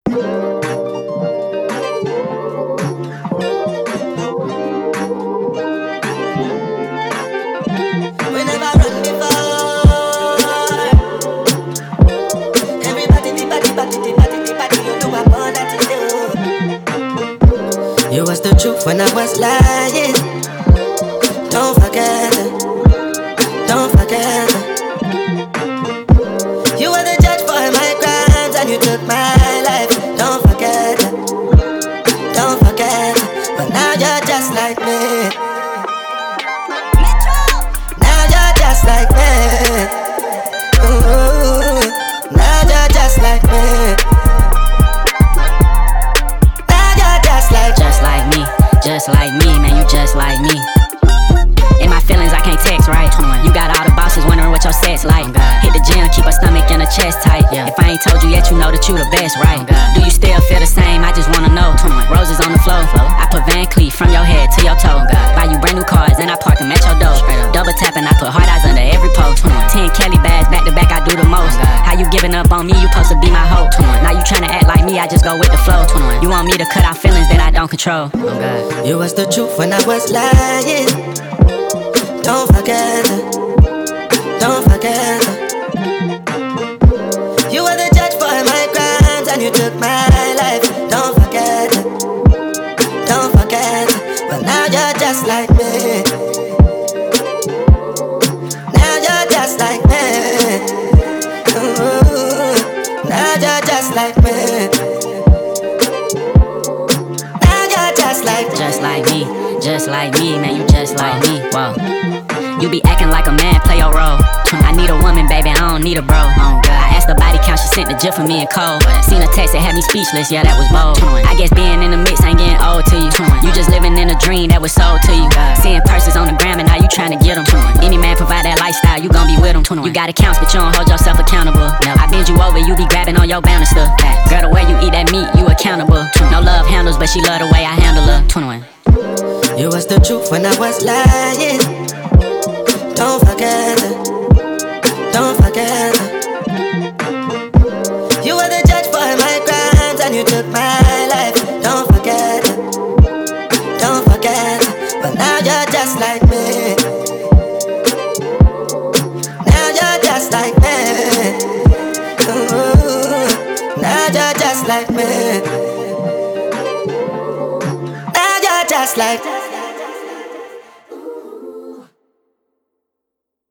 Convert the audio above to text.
never run before. Everybody, the body, you know I'm born that you do. You was the truth when I was lying. Don't forget it. Don't forget it. You were the judge for my crimes and you took my life. Don't forget it. Don't forget it. But now you're just like me. Now you're just like me. Ooh, now you're just like me. Now you're just like me, man, you just like me. In my feelings, I can't text right. You got all the bosses wondering what your set's like. Hit the gym, keep a stomach and a chest tight. If I ain't told you yet, you know that you the best, right? Do you still feel the same? I just wanna know. Roses on the floor. I put Van Cleef from your head to your toe. Buy you brand new cars and I park them at your door. Double tapping, I put hard eyes under every post. 10 Kelly bags back to back, I do the most. How you giving up on me? You supposed to be my hope. Now you tryna act like me, I just go with the flow. You want me to cut out feelings that I don't control. You was the truth when I was lying. Don't forget it. Don't forget it. You were the judge for my crimes and you took my life. Don't forget it. Don't forget it. But now you're just like me. Now you're just like me. Ooh, now you're just like me. Now you're just like me, man, you just like me. Whoa. You be acting like a man, play your role. I need a woman, baby, I don't need a bro. I asked the body count, she sent the gif for me and Cole. Seen a text that had me speechless, yeah, that was bold. I guess being in the mix ain't getting old to you. You just living in a dream that was sold to you. Seeing purses on the gram and now you trying to get them. Any man provide that lifestyle, you gon' be with them. You got accounts, but you don't hold yourself accountable. I bend you over, you be grabbing on your bound and stuff. Girl, the way you eat that meat, you accountable. No love handles, but she love the way I handle her. 21. You was the truth when I was lying. Don't forget it. Don't forget it. You were the judge for my crimes and you took my life. Don't forget it. Don't forget it. But now you're just like me. Now you're just like me. Ooh, now you're just like me. Now you're just like